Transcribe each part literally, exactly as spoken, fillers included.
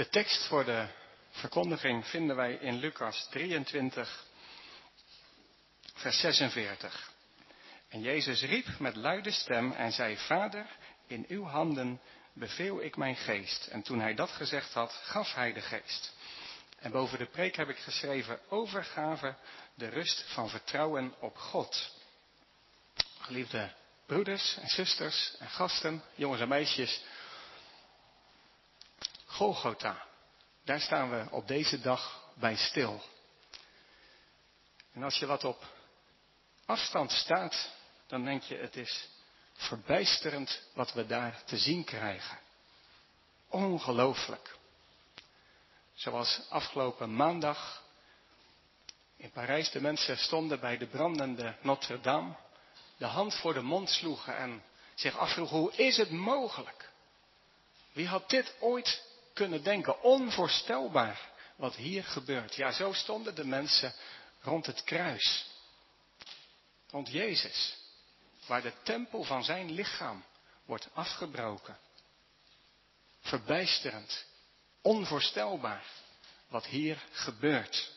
De tekst voor de verkondiging vinden wij in Lucas drieëntwintig, vers zesenveertig. En Jezus riep met luide stem en zei: Vader, in uw handen beveel ik mijn geest. En toen hij dat gezegd had, gaf hij de geest. En boven de preek heb ik geschreven: overgave, de rust van vertrouwen op God. Geliefde broeders en zusters en gasten, jongens en meisjes. Golgotha, daar staan we op deze dag bij stil. En als je wat op afstand staat, dan denk je: het is verbijsterend wat we daar te zien krijgen. Ongelooflijk. Zoals afgelopen maandag in Parijs de mensen stonden bij de brandende Notre-Dame, de hand voor de mond sloegen en zich afvroegen: hoe is het mogelijk? Wie had dit ooit kunnen denken? Onvoorstelbaar wat hier gebeurt. Ja, zo stonden de mensen rond het kruis. Rond Jezus, waar de tempel van zijn lichaam wordt afgebroken. Verbijsterend, onvoorstelbaar wat hier gebeurt.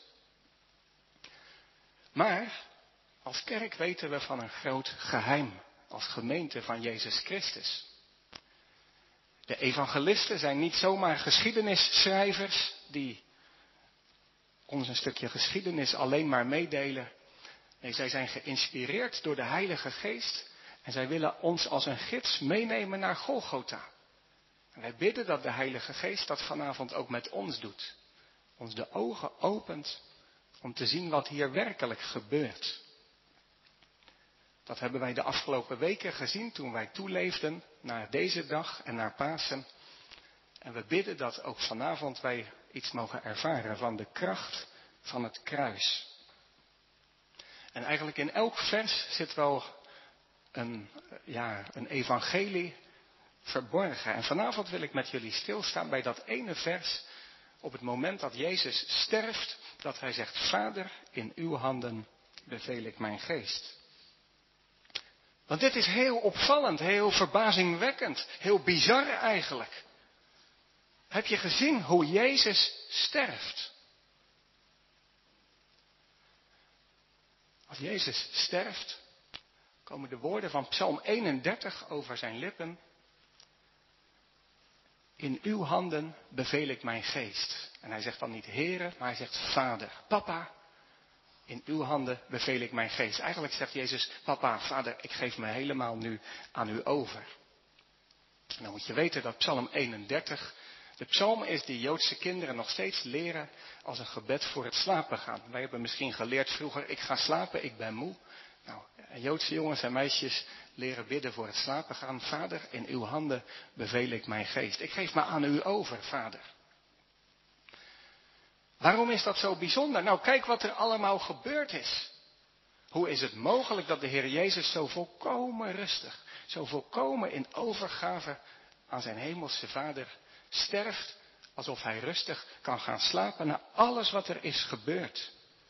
Maar als kerk weten we van een groot geheim, als gemeente van Jezus Christus. De evangelisten zijn niet zomaar geschiedenisschrijvers die ons een stukje geschiedenis alleen maar meedelen. Nee, zij zijn geïnspireerd door de Heilige Geest en zij willen ons als een gids meenemen naar Golgotha. En wij bidden dat de Heilige Geest dat vanavond ook met ons doet. Ons de ogen opent om te zien wat hier werkelijk gebeurt. Dat hebben wij de afgelopen weken gezien toen wij toeleefden naar deze dag en naar Pasen. En we bidden dat ook vanavond wij iets mogen ervaren van de kracht van het kruis. En eigenlijk in elk vers zit wel een, ja, een evangelie verborgen. En vanavond wil ik met jullie stilstaan bij dat ene vers op het moment dat Jezus sterft, dat hij zegt: Vader, in uw handen beveel ik mijn geest. Want dit is heel opvallend, heel verbazingwekkend, heel bizar eigenlijk. Heb je gezien hoe Jezus sterft? Als Jezus sterft, komen de woorden van Psalm eenendertig over zijn lippen. In uw handen beveel ik mijn geest. En hij zegt dan niet Heere, maar hij zegt Vader, Papa. In uw handen beveel ik mijn geest. Eigenlijk zegt Jezus: Papa, Vader, ik geef me helemaal nu aan u over. En dan moet je weten dat Psalm eenendertig de psalm is die Joodse kinderen nog steeds leren als een gebed voor het slapen gaan. Wij hebben misschien geleerd vroeger: ik ga slapen, ik ben moe. Nou, Joodse jongens en meisjes leren bidden voor het slapen gaan. Vader, in uw handen beveel ik mijn geest. Ik geef me aan u over, Vader. Waarom is dat zo bijzonder? Nou, kijk wat er allemaal gebeurd is. Hoe is het mogelijk dat de Heer Jezus zo volkomen rustig, zo volkomen in overgave aan zijn hemelse Vader sterft, alsof hij rustig kan gaan slapen na alles wat er is gebeurd?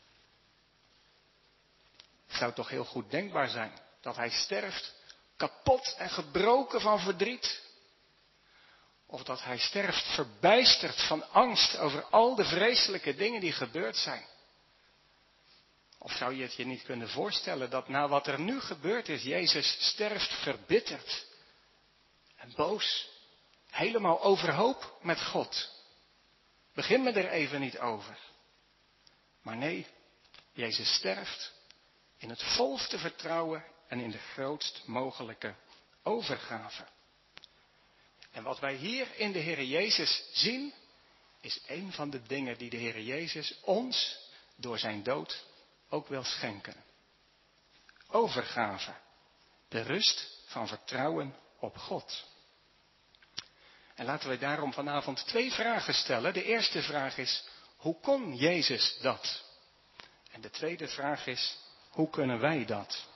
Het zou toch heel goed denkbaar zijn dat hij sterft kapot en gebroken van verdriet. Of dat hij sterft verbijsterd van angst over al de vreselijke dingen die gebeurd zijn. Of zou je het je niet kunnen voorstellen dat na wat er nu gebeurd is, Jezus sterft verbitterd en boos, helemaal overhoop met God. Begin me er even niet over. Maar nee, Jezus sterft in het volste vertrouwen en in de grootst mogelijke overgave. En wat wij hier in de Heer Jezus zien, is een van de dingen die de Heer Jezus ons door zijn dood ook wil schenken. Overgave. De rust van vertrouwen op God. En laten we daarom vanavond twee vragen stellen. De eerste vraag is: hoe kon Jezus dat? En de tweede vraag is: hoe kunnen wij dat?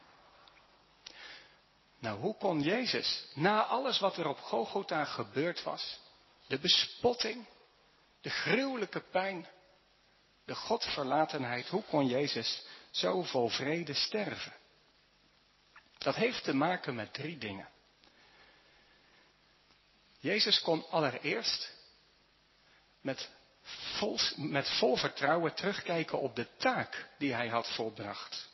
Nou, hoe kon Jezus, na alles wat er op Golgotha gebeurd was, de bespotting, de gruwelijke pijn, de godverlatenheid, hoe kon Jezus zo vol vrede sterven? Dat heeft te maken met drie dingen. Jezus kon allereerst met vol, met vol vertrouwen terugkijken op de taak die hij had volbracht.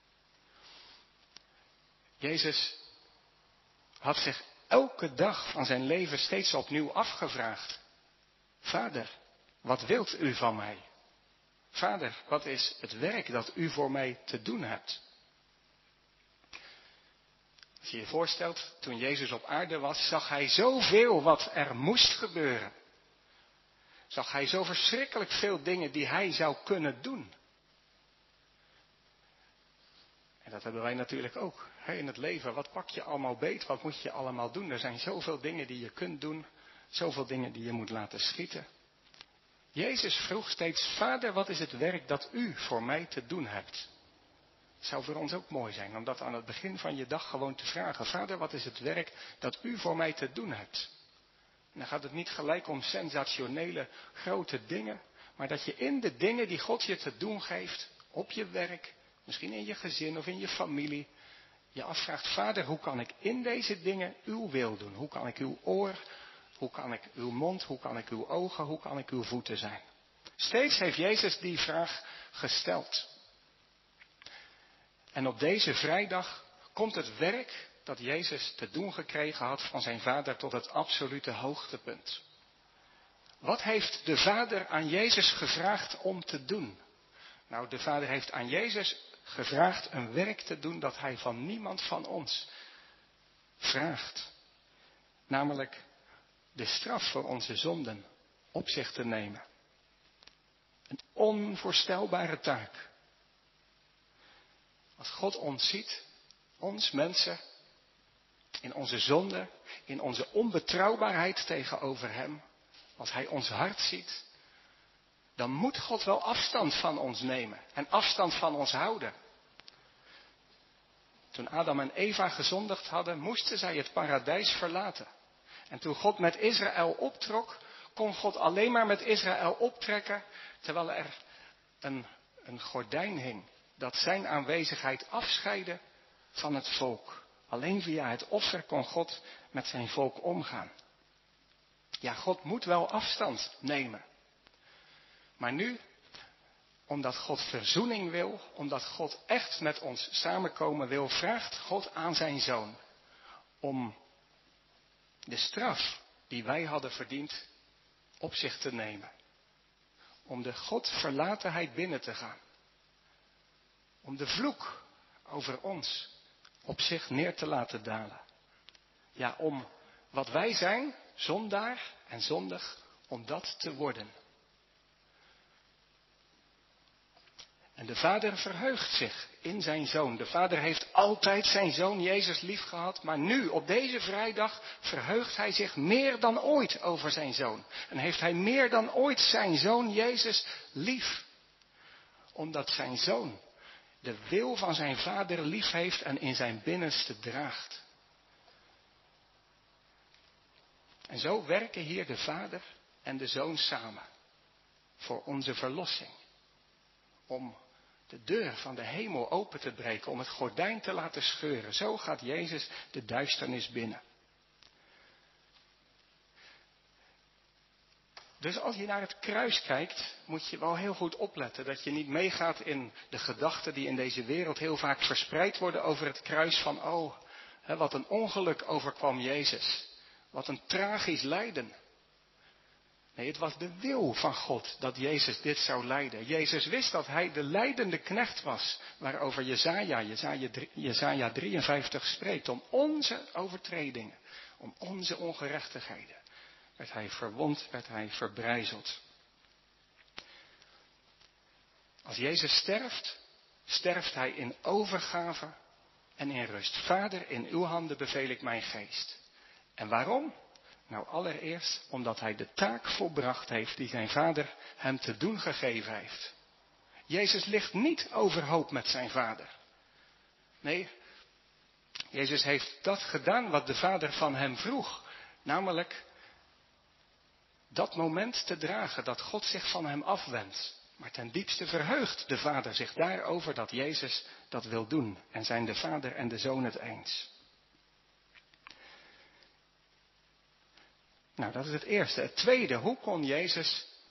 Jezus had zich elke dag van zijn leven steeds opnieuw afgevraagd. Vader, wat wilt u van mij? Vader, wat is het werk dat u voor mij te doen hebt? Als je je voorstelt, toen Jezus op aarde was, zag hij zoveel wat er moest gebeuren. Zag hij zo verschrikkelijk veel dingen die hij zou kunnen doen. En dat hebben wij natuurlijk ook hè, in het leven. Wat pak je allemaal beet? Wat moet je allemaal doen? Er zijn zoveel dingen die je kunt doen. Zoveel dingen die je moet laten schieten. Jezus vroeg steeds, Vader, wat is het werk dat u voor mij te doen hebt? Het zou voor ons ook mooi zijn om dat aan het begin van je dag gewoon te vragen. Vader, wat is het werk dat u voor mij te doen hebt? En dan gaat het niet gelijk om sensationele grote dingen. Maar dat je in de dingen die God je te doen geeft, op je werk, misschien in je gezin of in je familie, je afvraagt, Vader, hoe kan ik in deze dingen uw wil doen? Hoe kan ik uw oor, hoe kan ik uw mond, hoe kan ik uw ogen, hoe kan ik uw voeten zijn? Steeds heeft Jezus die vraag gesteld. En op deze vrijdag komt het werk dat Jezus te doen gekregen had van zijn Vader tot het absolute hoogtepunt. Wat heeft de Vader aan Jezus gevraagd om te doen? Nou, de Vader heeft aan Jezus gevraagd een werk te doen dat hij van niemand van ons vraagt. Namelijk de straf voor onze zonden op zich te nemen. Een onvoorstelbare taak. Als God ons ziet, ons mensen, in onze zonde, in onze onbetrouwbaarheid tegenover hem, als hij ons hart ziet, dan moet God wel afstand van ons nemen en afstand van ons houden. Toen Adam en Eva gezondigd hadden, moesten zij het paradijs verlaten. En toen God met Israël optrok, kon God alleen maar met Israël optrekken, terwijl er een, een gordijn hing dat zijn aanwezigheid afscheidde van het volk. Alleen via het offer kon God met zijn volk omgaan. Ja, God moet wel afstand nemen. Maar nu, omdat God verzoening wil, omdat God echt met ons samenkomen wil, vraagt God aan zijn Zoon om de straf die wij hadden verdiend op zich te nemen. Om de Godverlatenheid binnen te gaan. Om de vloek over ons op zich neer te laten dalen. Ja, om wat wij zijn, zondaar en zondig, om dat te worden. En de Vader verheugt zich in zijn Zoon. De Vader heeft altijd zijn Zoon Jezus lief gehad. Maar nu, op deze vrijdag, verheugt hij zich meer dan ooit over zijn Zoon. En heeft hij meer dan ooit zijn Zoon Jezus lief. Omdat zijn Zoon de wil van zijn Vader lief heeft en in zijn binnenste draagt. En zo werken hier de Vader en de Zoon samen. Voor onze verlossing. Om de deur van de hemel open te breken. Om het gordijn te laten scheuren. Zo gaat Jezus de duisternis binnen. Dus als je naar het kruis kijkt, moet je wel heel goed opletten dat je niet meegaat in de gedachten die in deze wereld heel vaak verspreid worden over het kruis van, oh, hè, wat een ongeluk overkwam Jezus. Wat een tragisch lijden. Nee, het was de wil van God dat Jezus dit zou lijden. Jezus wist dat hij de lijdende knecht was, waarover Jesaja, Jesaja drieënvijftig spreekt, om onze overtredingen, om onze ongerechtigheden. Werd hij verwond, werd hij verbrijzeld. Als Jezus sterft, sterft hij in overgave en in rust. Vader, in uw handen beveel ik mijn geest. En waarom? Nou, allereerst omdat hij de taak volbracht heeft die zijn Vader hem te doen gegeven heeft. Jezus ligt niet overhoop met zijn Vader. Nee, Jezus heeft dat gedaan wat de Vader van hem vroeg. Namelijk dat moment te dragen dat God zich van hem afwendt. Maar ten diepste verheugt de Vader zich daarover dat Jezus dat wil doen. En zijn de Vader en de Zoon het eens. Nou, dat is het eerste. Het tweede, hoe kon Jezus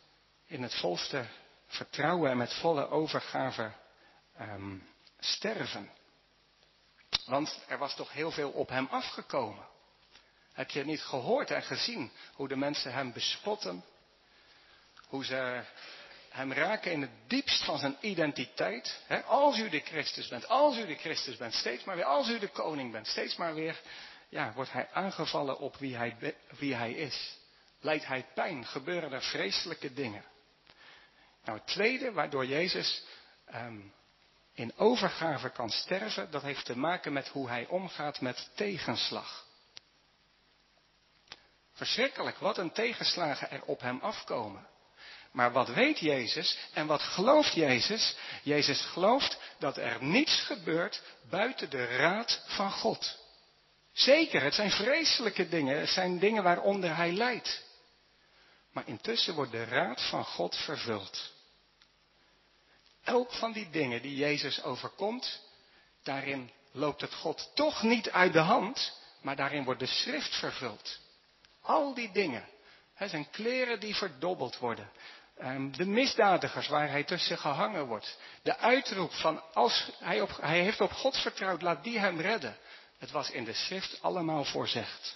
in het volste vertrouwen en met volle overgave um, sterven. Want er was toch heel veel op hem afgekomen. Heb je het niet gehoord en gezien hoe de mensen hem bespotten? Hoe ze hem raken in het diepst van zijn identiteit. He, als u de Christus bent, als u de Christus bent, steeds maar weer, als u de koning bent, steeds maar weer, ja, wordt hij aangevallen op wie hij, wie hij is. Lijdt hij pijn, gebeuren er vreselijke dingen. Nou, het tweede waardoor Jezus um, in overgave kan sterven, dat heeft te maken met hoe hij omgaat met tegenslag. Verschrikkelijk, wat een tegenslagen er op hem afkomen. Maar wat weet Jezus en wat gelooft Jezus? Jezus gelooft dat er niets gebeurt buiten de raad van God. Zeker, het zijn vreselijke dingen, het zijn dingen waaronder hij lijdt. Maar intussen wordt de raad van God vervuld. Elk van die dingen die Jezus overkomt, daarin loopt het God toch niet uit de hand, maar daarin wordt de schrift vervuld. Al die dingen, hè, zijn kleren die verdobbeld worden, de misdadigers waar hij tussen gehangen wordt, de uitroep van als hij, op, hij heeft op God vertrouwd, laat die hem redden. Het was in de schrift allemaal voorzegd.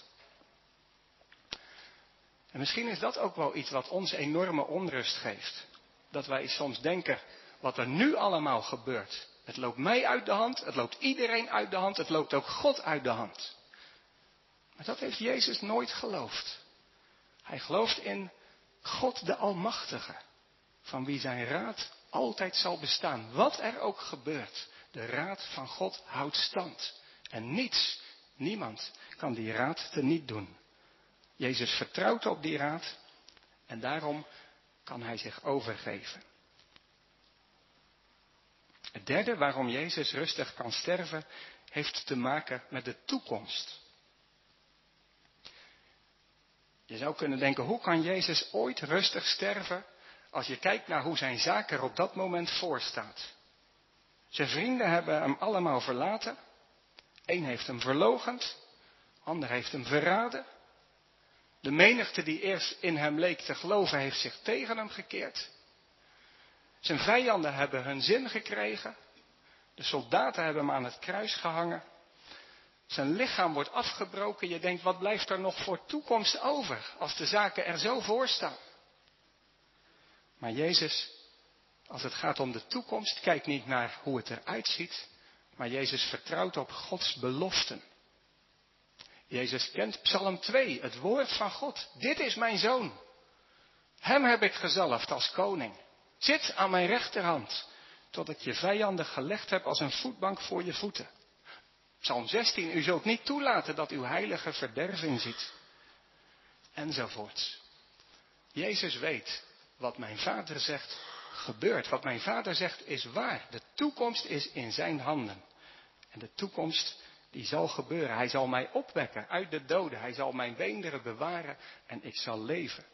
En misschien is dat ook wel iets wat ons enorme onrust geeft. Dat wij soms denken, wat er nu allemaal gebeurt. Het loopt mij uit de hand, het loopt iedereen uit de hand, het loopt ook God uit de hand. Maar dat heeft Jezus nooit geloofd. Hij gelooft in God de Almachtige, van wie zijn raad altijd zal bestaan. Wat er ook gebeurt, de raad van God houdt stand. En niets, niemand kan die raad teniet doen. Jezus vertrouwt op die raad en daarom kan hij zich overgeven. Het derde waarom Jezus rustig kan sterven, heeft te maken met de toekomst. Je zou kunnen denken, hoe kan Jezus ooit rustig sterven als je kijkt naar hoe zijn zaak er op dat moment voor staat? Zijn vrienden hebben hem allemaal verlaten. Eén heeft hem verloochend, ander heeft hem verraden. De menigte die eerst in hem leek te geloven, heeft zich tegen hem gekeerd. Zijn vijanden hebben hun zin gekregen. De soldaten hebben hem aan het kruis gehangen. Zijn lichaam wordt afgebroken. Je denkt, wat blijft er nog voor toekomst over als de zaken er zo voor staan? Maar Jezus, als het gaat om de toekomst, kijkt niet naar hoe het eruit ziet. Maar Jezus vertrouwt op Gods beloften. Jezus kent Psalm twee, het woord van God. Dit is mijn zoon. Hem heb ik gezalfd als koning. Zit aan mijn rechterhand, tot ik je vijanden gelegd heb als een voetbank voor je voeten. Psalm zestien, u zult niet toelaten dat uw heilige verderving ziet. Enzovoorts. Jezus weet, wat mijn vader zegt, gebeurt. Wat mijn vader zegt is waar. De toekomst is in zijn handen. En de toekomst, die zal gebeuren. Hij zal mij opwekken uit de doden. Hij zal mijn beenderen bewaren en ik zal leven.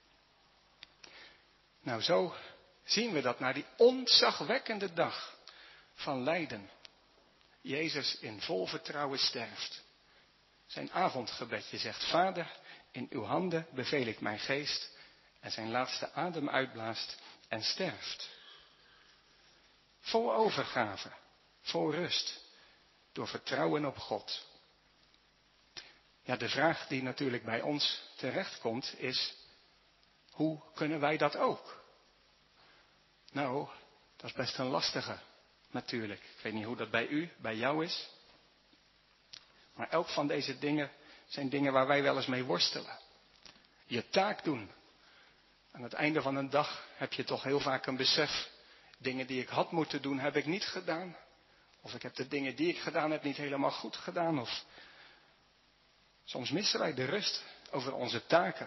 Nou, zo zien we dat na die ontzagwekkende dag van lijden, Jezus in vol vertrouwen sterft. Zijn avondgebedje zegt, Vader, in uw handen beveel ik mijn geest, en zijn laatste adem uitblaast en sterft. Vol overgave, vol rust, door vertrouwen op God. Ja, de vraag die natuurlijk bij ons terechtkomt is, hoe kunnen wij dat ook? Nou, dat is best een lastige, natuurlijk. Ik weet niet hoe dat bij u, bij jou is. Maar elk van deze dingen zijn dingen waar wij wel eens mee worstelen. Je taak doen. Aan het einde van een dag heb je toch heel vaak een besef. Dingen die ik had moeten doen, heb ik niet gedaan. Of ik heb de dingen die ik gedaan heb niet helemaal goed gedaan. Of soms missen wij de rust over onze taken.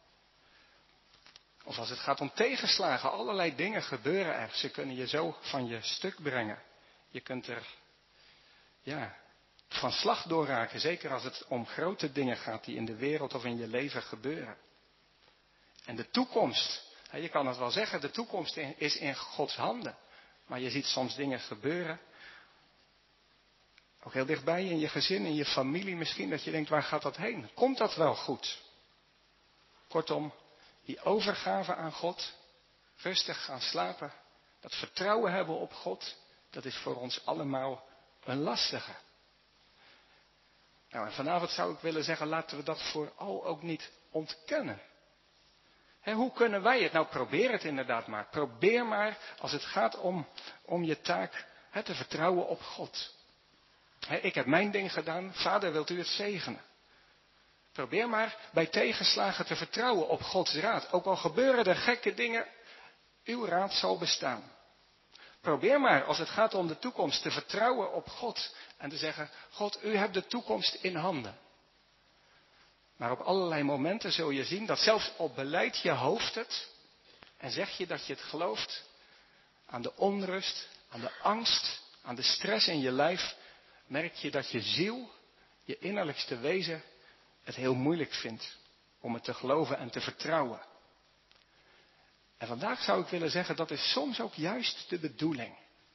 Of als het gaat om tegenslagen, allerlei dingen gebeuren er. Ze kunnen je zo van je stuk brengen. Je kunt er, ja, van slag doorraken. Zeker als het om grote dingen gaat die in de wereld of in je leven gebeuren. En de toekomst, je kan het wel zeggen, de toekomst is in Gods handen. Maar je ziet soms dingen gebeuren. Ook heel dichtbij in je gezin, in je familie misschien, dat je denkt, waar gaat dat heen? Komt dat wel goed? Kortom, die overgave aan God, rustig gaan slapen, dat vertrouwen hebben op God, dat is voor ons allemaal een lastige. Nou, en vanavond zou ik willen zeggen, laten we dat vooral ook niet ontkennen. He, hoe kunnen wij het? Nou, probeer het inderdaad maar. Probeer maar, als het gaat om, om je taak, he, te vertrouwen op God. He, ik heb mijn ding gedaan, Vader, wilt u het zegenen? Probeer maar bij tegenslagen te vertrouwen op Gods raad. Ook al gebeuren er gekke dingen, uw raad zal bestaan. Probeer maar, als het gaat om de toekomst, te vertrouwen op God. En te zeggen, God, u hebt de toekomst in handen. Maar op allerlei momenten zul je zien dat zelfs op beleid je hoofd het. En zeg je dat je het gelooft. Aan de onrust, aan de angst, aan de stress in je lijf. Merk je dat je ziel, je innerlijkste wezen, het heel moeilijk vindt. Om het te geloven en te vertrouwen. En vandaag zou ik willen zeggen, dat is soms ook juist de bedoeling.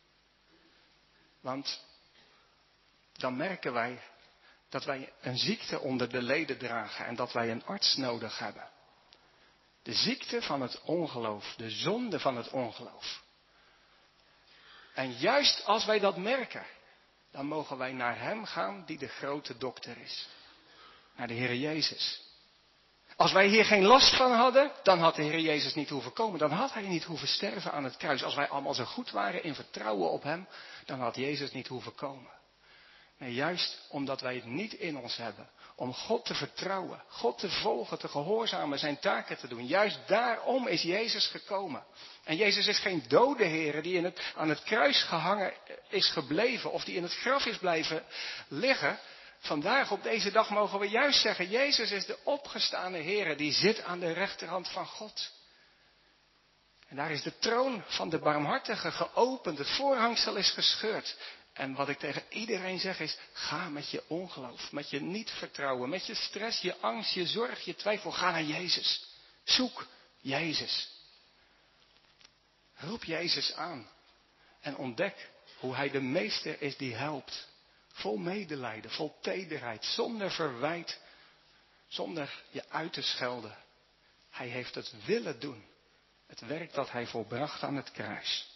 Want dan merken wij dat wij een ziekte onder de leden dragen en dat wij een arts nodig hebben. De ziekte van het ongeloof, de zonde van het ongeloof. En juist als wij dat merken, dan mogen wij naar hem gaan die de grote dokter is. Naar de Heer Jezus. Als wij hier geen last van hadden, dan had de Heer Jezus niet hoeven komen. Dan had hij niet hoeven sterven aan het kruis. Als wij allemaal zo goed waren in vertrouwen op hem, dan had Jezus niet hoeven komen. Nee, juist omdat wij het niet in ons hebben om God te vertrouwen, God te volgen, te gehoorzamen, zijn taken te doen. Juist daarom is Jezus gekomen. En Jezus is geen dode Heer die in het, aan het kruis gehangen is gebleven of die in het graf is blijven liggen. Vandaag op deze dag mogen we juist zeggen, Jezus is de opgestane Heer die zit aan de rechterhand van God. En daar is de troon van de barmhartige geopend, het voorhangsel is gescheurd. En wat ik tegen iedereen zeg is, ga met je ongeloof, met je niet vertrouwen, met je stress, je angst, je zorg, je twijfel. Ga naar Jezus. Zoek Jezus. Roep Jezus aan en ontdek hoe hij de meester is die helpt. Vol medelijden, vol tederheid, zonder verwijt, zonder je uit te schelden. Hij heeft het willen doen. Het werk dat hij volbracht aan het kruis.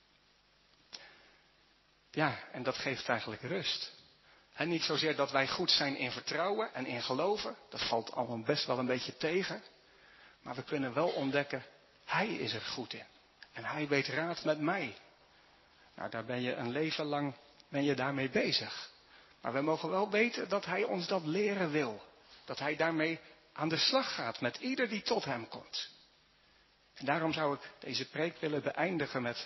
Ja, en dat geeft eigenlijk rust. En niet zozeer dat wij goed zijn in vertrouwen en in geloven. Dat valt allemaal best wel een beetje tegen. Maar we kunnen wel ontdekken, hij is er goed in. En hij weet raad met mij. Nou, daar ben je een leven lang ben je daarmee bezig. Maar we mogen wel weten dat hij ons dat leren wil. Dat hij daarmee aan de slag gaat met ieder die tot hem komt. En daarom zou ik deze preek willen beëindigen met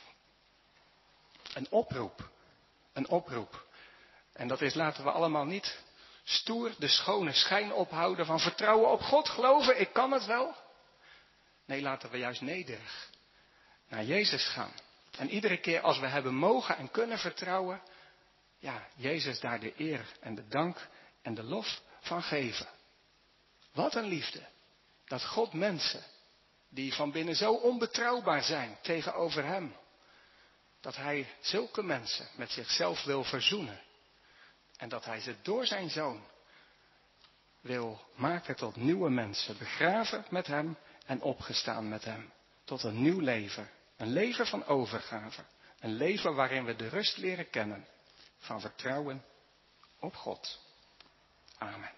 een oproep. Een oproep. En dat is, laten we allemaal niet stoer de schone schijn ophouden van vertrouwen op God. Geloven, ik kan het wel. Nee, laten we juist nederig naar Jezus gaan. En iedere keer als we hebben mogen en kunnen vertrouwen, ja, Jezus daar de eer en de dank en de lof van geven. Wat een liefde. Dat God mensen die van binnen zo onbetrouwbaar zijn tegenover hem, dat hij zulke mensen met zichzelf wil verzoenen. En dat hij ze door zijn zoon wil maken tot nieuwe mensen. Begraven met hem en opgestaan met hem. Tot een nieuw leven. Een leven van overgave. Een leven waarin we de rust leren kennen. Van vertrouwen op God. Amen.